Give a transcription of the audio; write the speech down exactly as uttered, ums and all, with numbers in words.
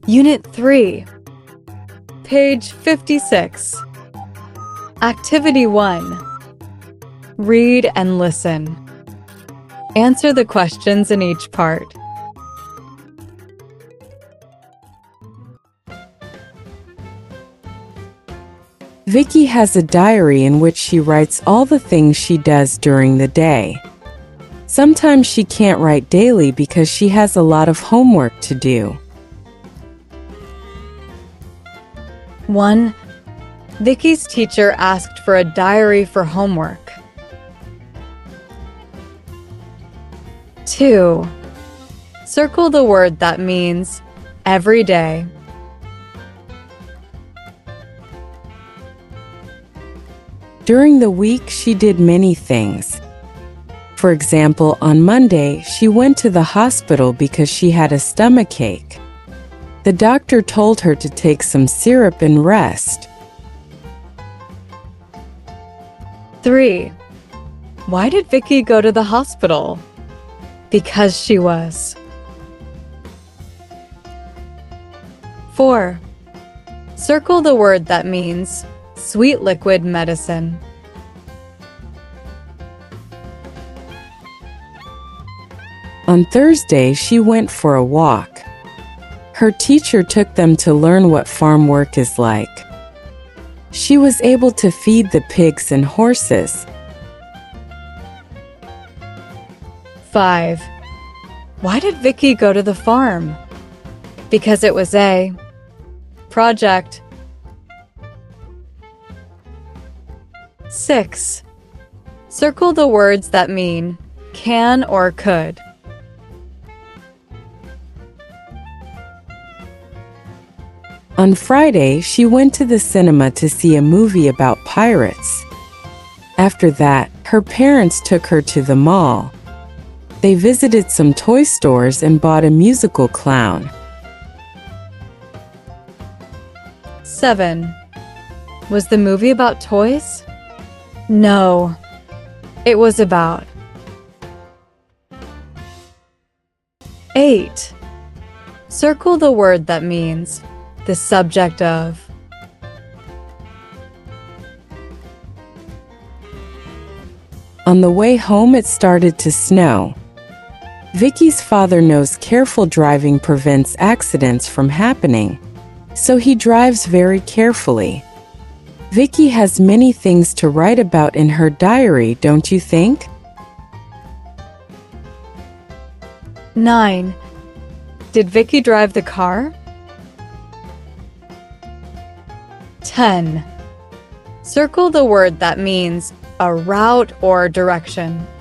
Unit three, page fifty-six. Activity one. Read and listen. Answer the questions in each part. Vicky has a diary in which she writes all the things she does during the day. Sometimes she can't write daily because she has a lot of homework to do. one. Vicky's teacher asked for a diary for homework. two. Circle the word that means every day. During the week, she did many things. For example, on Monday, she went to the hospital because she had a stomachache. The doctor told her to take some syrup and rest. three. Why did Vicky go to the hospital? Because she was. four. Circle the word that means sweet liquid medicine. On Thursday, she went for a walk. Her teacher took them to learn what farm work is like. She was able to feed the pigs and horses. five. Why did Vicky go to the farm? Because it was a project. six. Circle the words that mean can or could. On Friday, she went to the cinema to see a movie about pirates. After that, her parents took her to the mall. They visited some toy stores and bought a musical clown. seven. Was the movie about toys? No, it was about. eight. Circle the word that means the subject of. On the way home, it started to snow. Vicky's father knows careful driving prevents accidents from happening, so he drives very carefully. Vicky has many things to write about in her diary, don't you think? nine. Did Vicky drive the car? ten. Circle the word that means a route or direction.